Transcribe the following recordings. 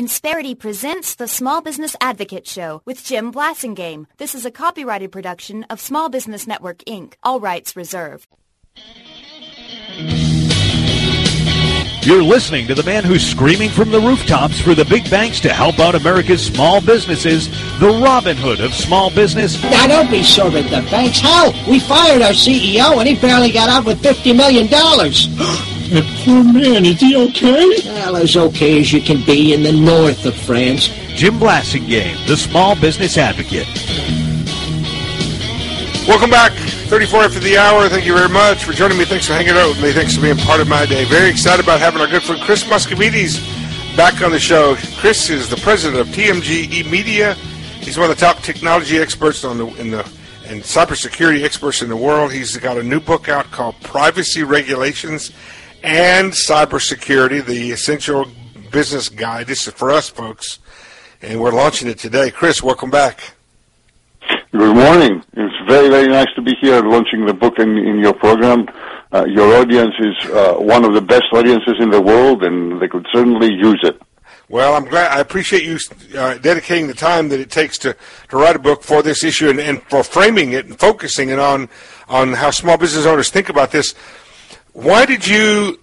Insperity presents the Small Business Advocate Show with Jim Blasingame. This is a copyrighted production of Small Business Network, Inc. All rights reserved. You're listening to the man who's screaming from the rooftops for the big banks to help out America's small businesses, the Robin Hood of small business. Now, don't be sure at the banks. Hell, we fired our CEO and he barely got out with $50 million. That poor man, is he okay? Well, as okay as you can be in the north of France. Jim Blasingame, the Small Business Advocate. Welcome back. 34 after the hour. Thank you very much for joining me. Thanks for hanging out with me. Thanks for being part of my day. Very excited about having our good friend Chris Muscovides back on the show. Chris is the president of TMG Media. He's one of the top technology experts and cybersecurity experts in the world. He's got a new book out called Privacy Regulations and Cybersecurity, the Essential Business Guide. This is for us, folks, and we're launching it today. Chris, welcome back. Good morning. It's very, very nice to be here launching the book in your program. Your audience is one of the best audiences in the world, and they could certainly use it. Well, I'm glad. I appreciate you dedicating the time that it takes to write a book for this issue and for framing it and focusing it on how small business owners think about this. Why did you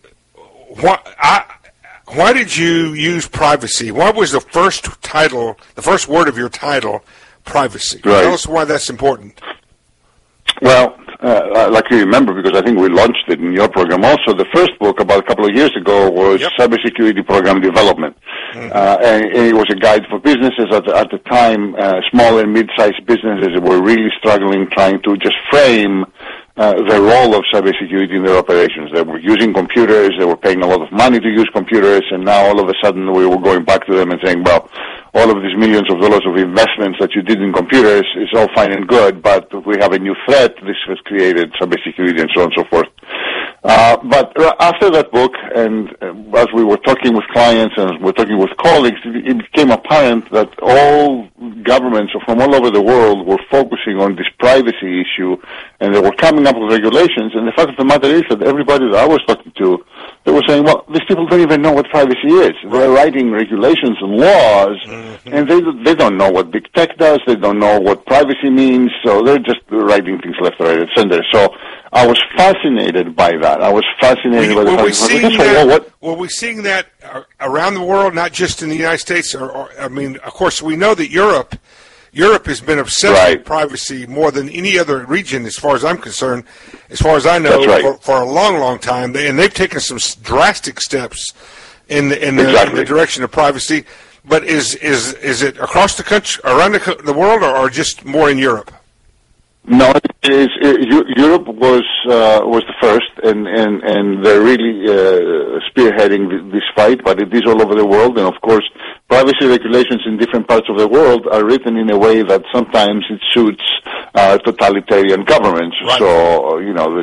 use privacy? What was the first title, the first word of your title, privacy? Right. Tell us why that's important. Well, like you remember, because I think we launched it in your program also, the first book about a couple of years ago was Cybersecurity Program Development. Mm-hmm. And it was a guide for businesses at the time, small and mid-sized businesses that were really struggling trying to just frame the role of cybersecurity in their operations. They were using computers, they were paying a lot of money to use computers, and now all of a sudden we were going back to them and saying, well, all of these millions of dollars of investments that you did in computers is all fine and good, but we have a new threat. This has created cybersecurity and so on and so forth. But after that book, and as we were talking with clients and we're talking with colleagues, it became apparent that all governments from all over the world were focusing on this privacy issue, and they were coming up with regulations. And the fact of the matter is that everybody that I was talking to, they were saying, well, these people don't even know what privacy is. They're writing regulations and laws, and they don't know what big tech does. They don't know what privacy means, so they're just writing things left, right, and center. So I was fascinated by that. I was fascinated by the fact Were we seeing that around the world, not just in the United States? I mean, of course, we know that Europe has been obsessed with privacy more than any other region, as far as I'm concerned, as far as I know, for a long, long time. And they've taken some drastic steps in the direction of privacy. But is it across the country, around the world, or just more in Europe? No, Europe was the first, and they're really spearheading this fight, but it is all over the world. And of course, privacy regulations in different parts of the world are written in a way that sometimes it suits totalitarian governments. Right. So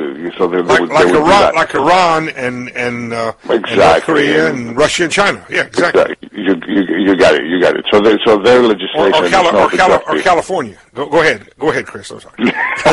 like Iran and North Korea and Russia and China. Yeah, exactly. You got it. So their legislation or California. Go ahead, Chris. I'm sorry.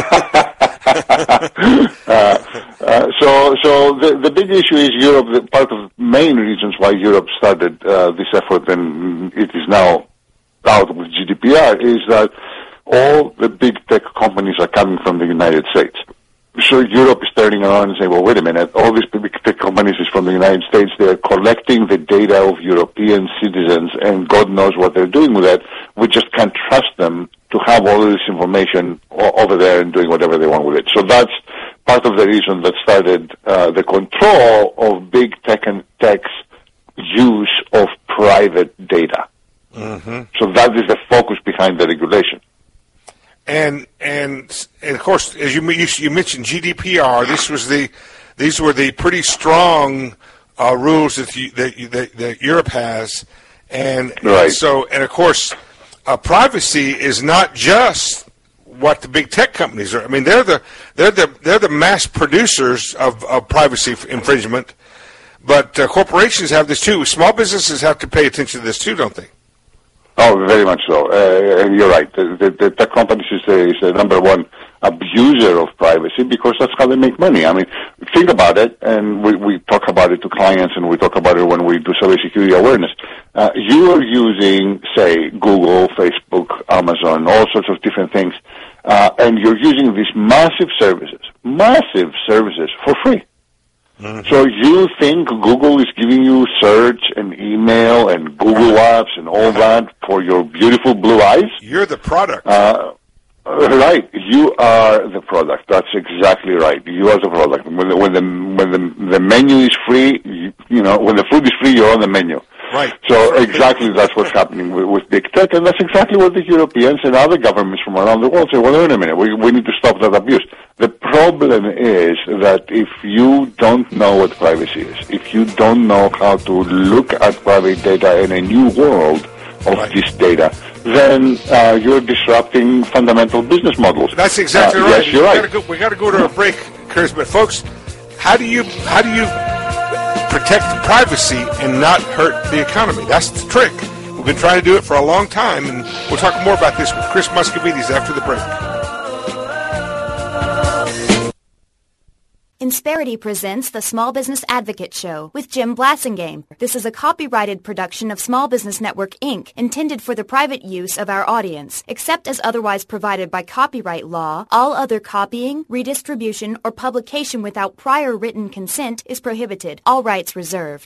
So the big issue is Europe. Part of the main reasons why Europe started this effort, and it is now out with GDPR, is that all the big tech companies are coming from the United States. So Europe is turning around and saying, well, wait a minute, all these big tech companies is from the United States. They're collecting the data of European citizens, and God knows what they're doing with that. We just can't trust them to have all of this information over there and doing whatever they want with it. So that's part of the reason that started the control of big tech and tech's use of private data. Mm-hmm. So that is the focus behind the regulation. And of course, as you mentioned GDPR, these were the pretty strong rules that Europe has, and of course, privacy is not just what the big tech companies are. I mean, they're the mass producers of privacy infringement, but corporations have this too. Small businesses have to pay attention to this too, don't they? Oh, very much so. And you're right. The tech companies is the number one abuser of privacy because that's how they make money. I mean, think about it, and we talk about it to clients, and we talk about it when we do cybersecurity awareness. You are using, say, Google, Facebook, Amazon, all sorts of different things, and you're using these massive services for free. Mm-hmm. So you think Google is giving you search and email and Google Apps and all that for your beautiful blue eyes? You're the product. Right. You are the product. That's exactly right. You are the product. When the menu is free, when the food is free, you're on the menu. Right. So exactly that's what's happening with big tech, and that's exactly what the Europeans and other governments from around the world say, well, wait a minute, we need to stop that abuse. The problem is that if you don't know what privacy is, if you don't know how to look at private data in a new world of this data, then you're disrupting fundamental business models. That's exactly right. Yes, you're right. We got to go to a break, Chris. But folks, how do you protect privacy and not hurt the economy? That's the trick. We've been trying to do it for a long time, and we'll talk more about this with Chris Muscovides after the break. Insperity presents the Small Business Advocate Show with Jim Blasingame. This is a copyrighted production of Small Business Network, Inc., intended for the private use of our audience. Except as otherwise provided by copyright law, all other copying, redistribution, or publication without prior written consent is prohibited. All rights reserved.